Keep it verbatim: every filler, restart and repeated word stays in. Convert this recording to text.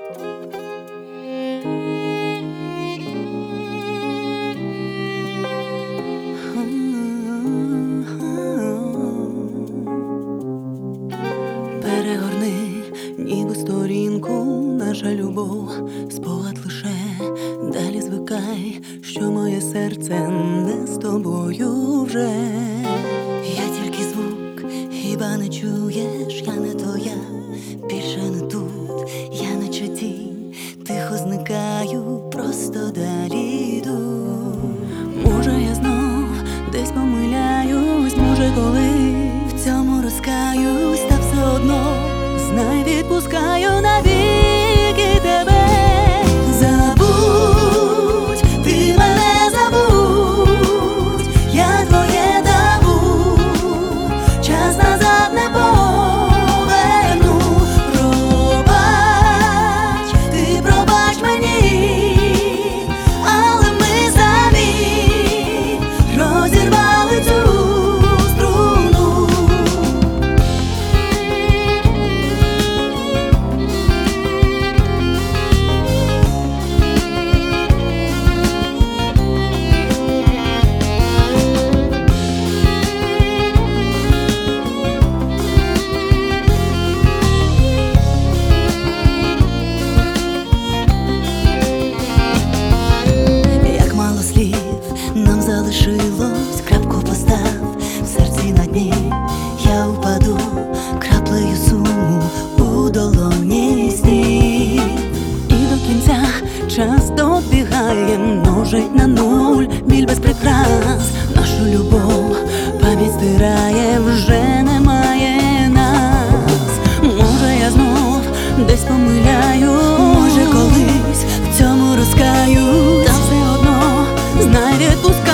Перегорни, ніби сторінку, наша любов, спогад лише, далі звикай, що моє серце не з тобою вже. Я тільки звук, хіба не чуєш, я не твоя, більше не тут, я наче тінь, тихо зникаю, просто далі йду. Може я знов десь помиляюсь, може коли в цьому розкаюсь, та все одно знай, відпускаю навіки тебе. Забудь, ти мене забудь, я твоє табу, час назад не поверну. Пробач, ти пробач мені, але ми самі розірвали цю струну. Нам залишилось, крапку постав, в серці на дні я упаду, краплею суму у долоні снів. І до кінця час добігає, множить на нуль біль без прикрас. Нашу любов пам'ять стирає, вже немає нас. Може я знов десь помиляю, може колись в цьому розкаю, та все одно знай, відпускай.